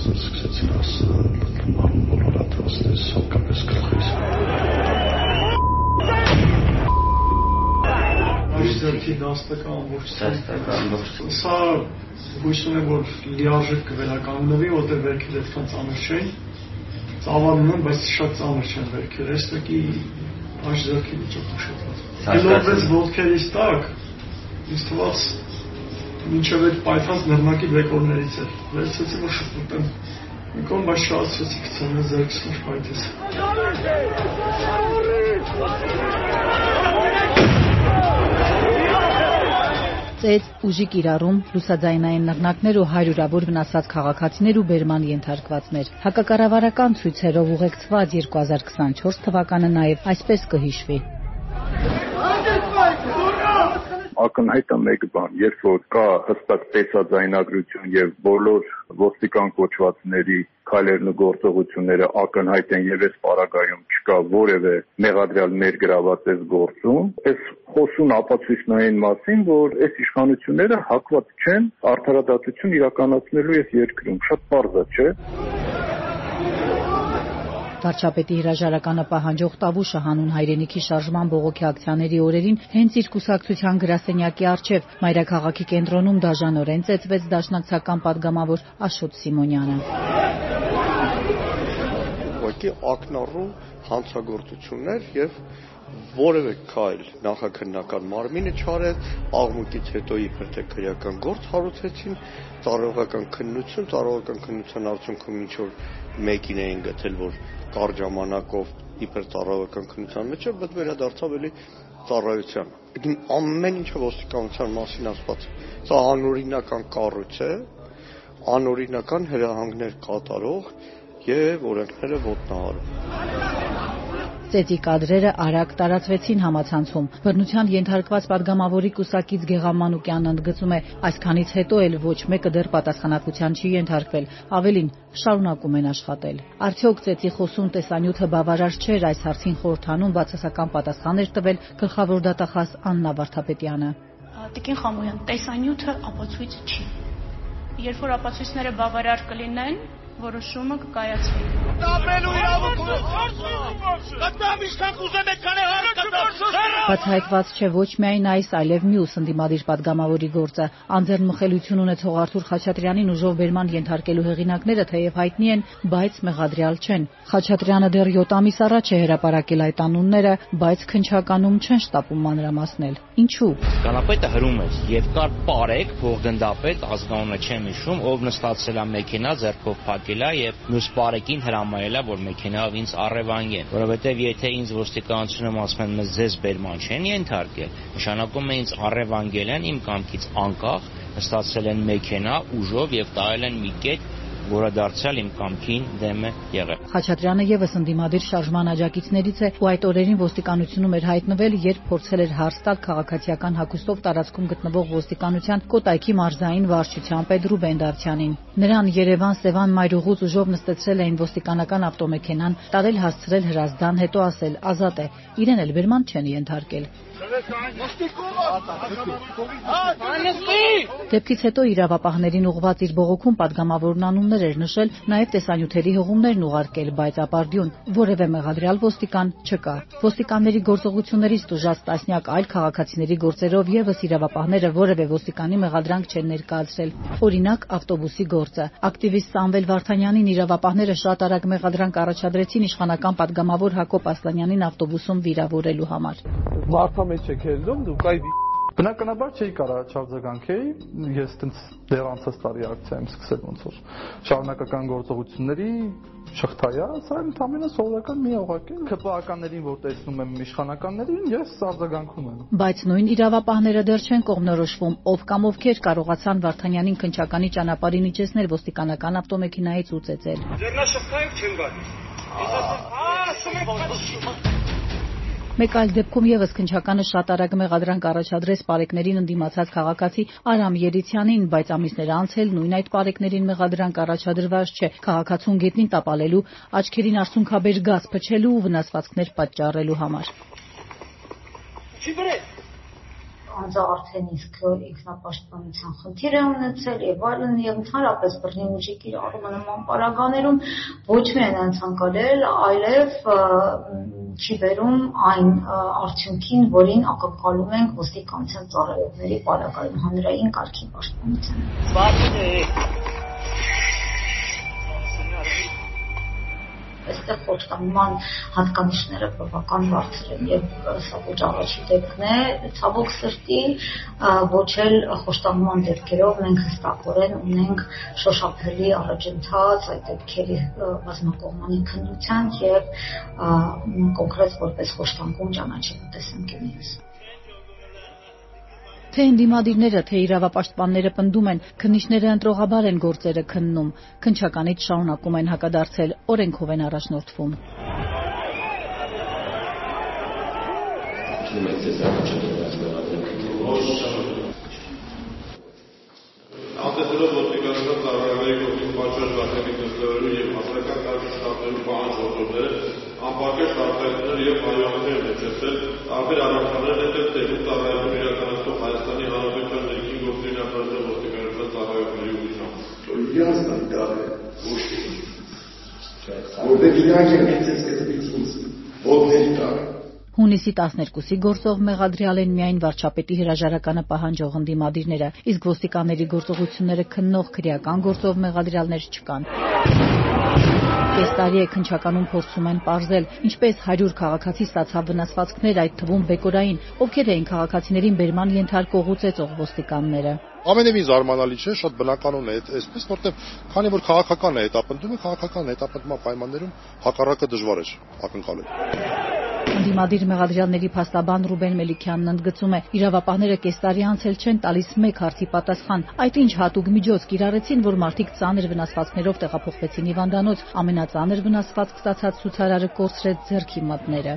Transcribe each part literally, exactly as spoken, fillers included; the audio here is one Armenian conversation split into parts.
սկսեցին ասել մարում բոլոր ատվածներ սովկապես գլխիս։ Այստեղի դաստական ամբողջ։ Սա հույս ունեմ, որ լիարժեք կվերականգնվի, որտեղ վերքերը այդքան ծանր չէին։ Ծավալում են, բայց շատ ծանր չեն վերքերը։ Այստեղի աշձարքի վիճակում շատ լավ։ Գլորվեց ոտքերից տակ, ինձ թվաց մինչև այդ պայթած նռնակի բեկորներից էր։ Վերցեցի, որ շփուտեմ։ Ինքոն բայց շահացրեցի գցանը ձերքս միշտ պայթեց։ Ծեծ, ուժի կիրառում, լուսաձայնային նռնակներ ու հարյուրավոր վնասված քաղաքացիներ ու բերման ենթարկվածներ։ Հակակառավարական ցույցերով ուղեկցված երկու հազար քսանչորս թվականը նաև այսպես կհիշվի։ Ակնհայտ է մեկ բան, երբ որ կա հստակ տեսաձայնագրություն եւ բոլոր ոստիկան կոչվածների քայլերն ու գործողությունները ակնհայտ են եւ այս պարագայում չկա որևէ մեղադրյալ ներգրաված այս գործում, այս խոսուն ապացույցնային մասին, որ այս իշխանությունները հակված չեն արդարադատություն իրականացնելու այս երկրում, շատ պարզ է, չէ՞։ Վարչապետի հրաժարականը պահանջող Տավուշը հանուն հայրենիքի շարժման բողոքի ակցիաների օրերին հենց իր կուսակցության գրասենյակի առջև մայրաքաղաքի կենտրոնում դաժանորեն ծեծվեց դաշնակցական падգամավոր Աշոտ Սիմոնյանը։ Ուղղակի ակնառու հանցագործություններ եւ որևէ քայլ նախաքննական մարմինը չարեց, աղմուկից հետո իբր թե քրեական գործ հարուցեցին, տարողական քննություն, տարողական քննության արդյունքում ինչ որ մեկին էին գտել, որ կարճ ժամանակով իբր տարողական քննության մեջ է, բայց վերադարձավ էլի ծառայության։ Ամեն ինչը ոստիկանության մասին ասված։ Սա անօրինական կառույց է, անօրինական հրահանգներ կատարող եւ օրենքները ոտնահարող։ Ծեծի կադրերը արագ տարածվեցին համացանցում։ Բռնության ենթարկված падգամավորի կուսակից Գեղամ Մանուկյանն ընդգծում է, այսքանից հետո էլ ոչ մեկը դեռ պատասխանատվության չի ենթարկվել, ավելին շարունակում են աշխատել։ Արդյոք ծեծի խոսուն տեսանյութը բավարար չէր այս հարցին խորհրդանում բացասական պատասխան էր տվել գլխավոր դատախազ Աննա Վարդապետյանը։ Տիկին Խամոյան, տեսանյութը ապացույց չի։ Երբ որ ապացույցները բավարար կլինեն, որոշումը կկայացվի։ Բացահայտված չէ ոչ միայն այս, այլև մյուս ընդդիմադիր падգամավորի գործը։ Անձեռնմխելիություն ունեցող Արթուր Խաչատրյանին ուժով բերման ենթարկելու հեղինակները թեև հայտնի են, բայց մեղադրյալ չեն։ Խաչատրյանը դեռ յոթ ամիս առաջ է հրապարակել այդ անունները, բայց քննչականում չեն շտապում մանրամասնել։ Ինչու՞։ Կանապետը հրում էր եւ կար Պարեկ, փոխգնդապետ, ազգանունը չեմ հիշում, ով նստացել է մեքենա ձեռքով փակել է եւ մյուս Պարեկին հրամայել է, որ մեքենայով ինձ առևանգեն, որովհետեւ եթե ինձ ոստիկանությունում ասում են մեզ ձեզ բերման չեն ենթարկել, նշանակում է ինձ առևանգել են իմ կամքից անկախ, նստացել են մեքենա ուժով եւ տալել են մի կետ, որը դարձյալ իմ կամքին դեմ է եղել։ Խաչատրյանը եւս ընդդիմադիր շարժման աջակիցներից է ու այդ օրերին ոստիկանությունում էր հայտնվել, երբ փորձել էր հարց տալ քաղաքացիական հագուստով տարածքում գտնվող ոստիկանության Կոտայքի մարզային վարչության պետ Ռուբեն Դավթյանին։ Նրան Երևան-Սևան մայրուղուց ուժով նստեցրել էին ոստիկանական ավտոմեքենան, տարել հասցրել հրազդան, հետո ասել ազատ է, իրեն էլ բերման չեն ենթարկել։ Դեպքից հետո իրավապահներին ուղղված իր բողոքում падգամավորն անուններ էր նշել, նաև տեսանյութերի հղումներն ուղարկել, բայց ապարդյուն որևէ մեղադրյալ ոստիկան չկա։ Ոստիկանների գործողություններից տուժած տասնյակ այլ քաղաքացիների գործերով եւս իրավապահները որևէ ոստիկանի մեղադրանք չեն ներկայացրել։ Օրինակ, ավտոբուսի գործը։ Ակտիվիստ Սամվել Վարդանյանին իրավապահները շատ արագ մեղադրանք առաջադրեցին իշխանական падգամավոր Հակոբ Ասլանյանին ավտոբուսում վիրավորելու համար։ Բնականաբար չէի կարող չարձագանքեի, ես տենց դեռ անցած տարի ակցիա եմ սկսել ոնց որ շարունակական գործողությունների շղթայա, սա ընդամենը սովորական մի օղակ է։ ՔՊԱ-ականներին, որ տեսնում եմ իշխանականներին, ես արձագանքում եմ։ Բայց նույն իրավապահները դեռ չեն կողմնորոշվում, ով կամ ովքեր կարողացան Վարդանյանին քննչականի ճանապարհին իջեցնել ոստիկանական ավտոմեքենայից ու ծեծել։ Ձեռնաշղթայով չեմ գալիս։ Մեկ այլ դեպքում եւս քննչականը շատ արագ մեղադրանք առաջադրեց պարեկներին ընդդիմացած քաղաքացի Արամ Երիցյանին, բայց ամիսներ անց էլ նույն այդ պարեկներին մեղադրանք առաջադրված չէ քաղաքացուն գետնին տապալելու, աչքերին արցունքաբեր գազ փչելու ու վնասվածքներ պատճառելու համար։ անձը արդեն իսկ ինքնապաշտպանության խնդիր է ունեցել եւ այլն եւ ընդհանրապես բռնի ուժի կիրառումը նման պարագաներում ոչ միայն անցանկալել, այլև չի բերում այն արդյունքին, որին ակնկալում ենք ոստիկանության ծառայողների պարագայում հանրային կարգի պաշտպանության։ Այստեղ խոշտանգման հատկանիշները բավական բարձր են եւ սա ոչ առաջի դեպքն է, ցավոք սրտի, ոչ էլ խոշտանգման դեպքերով մենք հստակորեն ունենք շոշափելի առաջընթաց այդ դեպքերի բազմակողմանի քննության եւ կոնկրետ որպես խոշտանգում ճանաչելու տեսանկյունից։ Թե ընդդիմադիրները, թե իրավապաշտպանները պնդում են, քննիչները ընտրողաբար են գործերը քննում, քննչականից շարունակում են հակադարձել, օրենքով են առաջնորդվում։ Արտադրող ոստիկանության ծառայողների կողմից պատշաճ վարչակի դրսևորելու եւ հասարակական կարգի շտաբներում պահանջողները անպարկեշտ արտահայտություններ եւ հայացքներ մեծեցել, տարբեր առարկաներ հետել տեղում ծառայություն իրականացնող Հայաստանի Հանրապետության ներքին գործերի նախարարության ոստիկանության ծառայողների ուղղությամբ։ Ясно, да. Որտեղ իրանք են մեծից կտվից ոտների տակ։ Հունիսի տասներկուսի գործով մեղադրյալ են միայն վարչապետի հրաժարականը պահանջող ընդդիմադիրները, իսկ ոստիկանների գործողությունները քննող քրեական գործով մեղադրյալներ չկան։ Կես տարի է քննչականում փորձում են պարզել, ինչպես հարյուր քաղաքացի ստացավ վնասվածքներ, այդ թվում բեկորային, ովքեր էին քաղաքացիներին բերման ենթարկող ու ծեծող ոստիկանները։ Ամենևին զարմանալի չէ, շատ բնականon է այսպես, որտեղ քանի որ քաղաքական է հետապնդումը, քաղաքական հետապնդման պայմաններում հակառակը դժվար է ակնկալել։ Ընդդիմադիր մեղադրյալների փաստաբան Ռուբեն Մելիքյանն ընդգծում է, իրավապահները կես տարի անցել չեն տալիս մեկ հարցի պատասխան, այդ ինչ հատուկ միջոց կիրառեցին, որ մարդիկ ծանր վնասվածքներով տեղափոխվեցին հիվանդանոց, ամենածանր վնասվածք ստացած ցուցարարը կորցրեց ձեռքի մատները։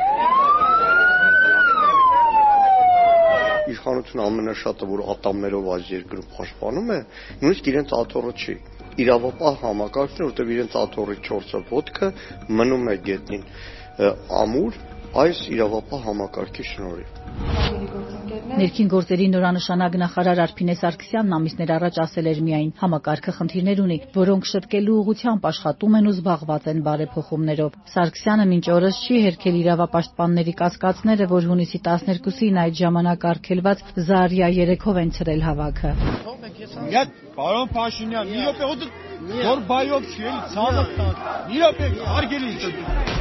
Իշխանությունը ամենաշատը, որ ատամներով այս երկրում պաշտպանում է, նույնիսկ իրենց աթոռը չի։ Իրավապահ համակարգն է, որտեղ իրենց աթոռի չորսը ոտքը մնում է գետնին ամուր այս իրավապահ համակարգի շնորհիվ։ Ներքին գործերի նորանշանակ նախարար Արփինե Սարգսյանն ամիսներ առաջ ասել էր միայն համակարգը խնդիրներ ունի, որոնք շտկելու ուղղությամբ աշխատում են ու զբաղված են բարեփոխումներով։ Սարգսյանը մինչ օրս չի հերքել իրավապաշտպանների կասկածները, որ հունիսի տասներկուսին այդ ժամանակ արգելված Զարիա երեքով են ցրել հավաքը։ Պարոն Փաշինյան, մի րոպե, որ բայով չի, էլի ցավոք տանք։ Մի րոպե, արգելի է։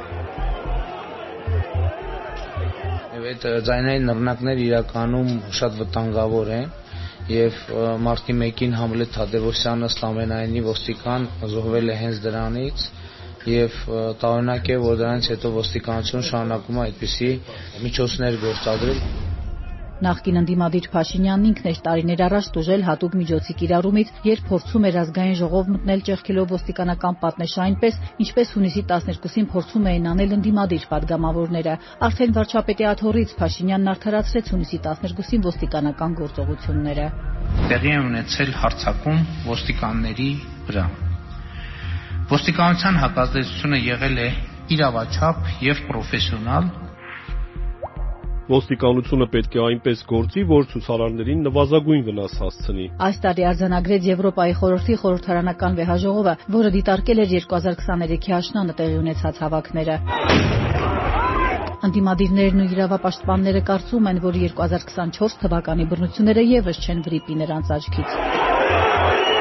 Այդ ձայնային նռնակները իրականում շատ վտանգավոր են եւ մարտի մեկին Համլետ Թադևոսյանը ըստ ամենայնի ոստիկան զոհվել է հենց դրանից եւ տարօրինակ է, որ դրանից հետո ոստիկանությունը շարունակում է այդպիսի միջոցներ գործադրել։ Նախկին ընդդիմադիր Փաշինյանն ինքն էր տարիներ առաջ տուժել հատուկ միջոցի կիրառումից, երբ փորձում էր ազգային ժողով մտնել ճեղքելով ոստիկանական պատնեշը այնպես, ինչպես հունիսի տասներկուսին փորձում էին անել ընդդիմադիր падգամավորները։ Արդեն վարչապետի աթոռից Փաշինյանն արդարացրեց հունիսի տասներկուսին ոստիկանական գործողությունները։ Տեղի է ունեցել հարձակում ոստիկանների վրա։ Ոստիկանության հակազդեցությունը եղել է իրավաչափ եւ պրոֆեսիոնալ։ Ոստիկանությունը պետք է այնպես գործի, որ ցուցարարներին նվազագույն վնաս հասցնի։ Այս տարի արձանագրեց Եվրոպայի խորհրդի խորհրդարանական վեհաժողովը, որը դիտարկել էր երկու հազար քսաներեքի աշնանը տեղի ունեցած հավաքները։ Ընդդիմադիրներն ու իրավապաշտպանները կարծում են, որ երկու հազար քսանչորս թվականի բռնությունները եւս չեն վրիպի նրանց աչքից։